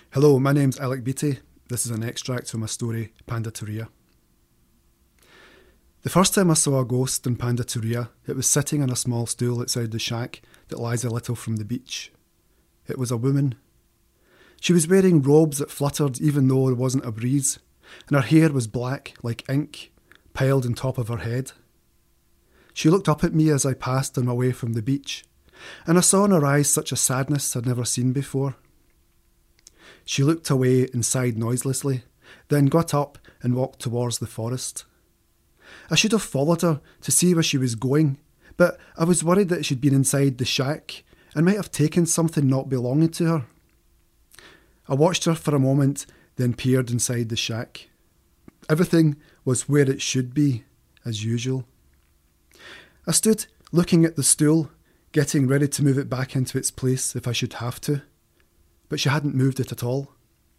Hello, my name's Alec Beattie. This is an extract from my story, Pandaturia. The first time I saw a ghost in Pandaturia, it was sitting on a small stool outside the shack that lies a little from the beach. It was a woman. She was wearing robes that fluttered even though there wasn't a breeze, and her hair was black like ink, piled on top of her head. She looked up at me as I passed on my way from the beach, and I saw in her eyes such a sadness I'd never seen before. She looked away and sighed noiselessly, then got up and walked towards the forest. I should have followed her to see where she was going, but I was worried that she'd been inside the shack and might have taken something not belonging to her. I watched her for a moment, then peered inside the shack. Everything was where it should be, as usual. I stood looking at the stool, getting ready to move it back into its place if I should have to, but she hadn't moved it at all.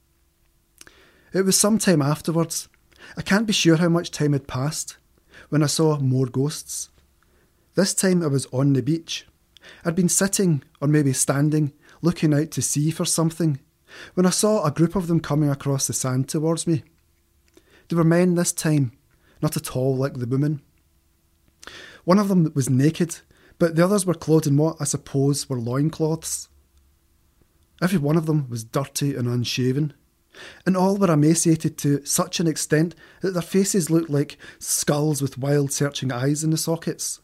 It was some time afterwards, I can't be sure how much time had passed, when I saw more ghosts. This time I was on the beach. I'd been sitting, or maybe standing, looking out to sea for something, when I saw a group of them coming across the sand towards me. They were men this time, not at all like the woman. One of them was naked, but the others were clothed in what I suppose were loincloths. Every one of them was dirty and unshaven, and all were emaciated to such an extent that their faces looked like skulls with wild searching eyes in the sockets.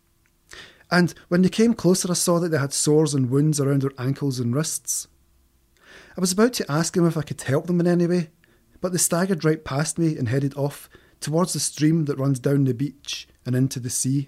And when they came closer I saw that they had sores and wounds around their ankles and wrists. I was about to ask them if I could help them in any way, but they staggered right past me and headed off towards the stream that runs down the beach and into the sea.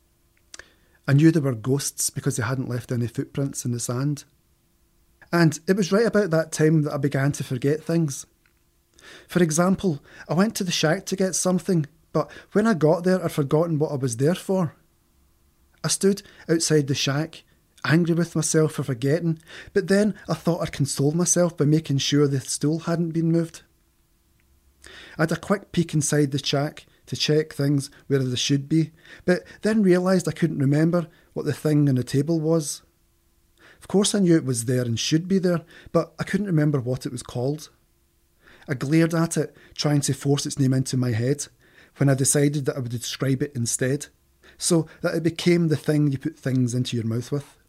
I knew they were ghosts because they hadn't left any footprints in the sand. And it was right about that time that I began to forget things. For example, I went to the shack to get something, but when I got there I'd forgotten what I was there for. I stood outside the shack, angry with myself for forgetting, but then I thought I'd console myself by making sure the stool hadn't been moved. I had a quick peek inside the shack to check things where they should be, but then realised I couldn't remember what the thing on the table was. Of course I knew it was there and should be there, but I couldn't remember what it was called. I glared at it, trying to force its name into my head, when I decided that I would describe it instead, so that it became the thing you put things into your mouth with.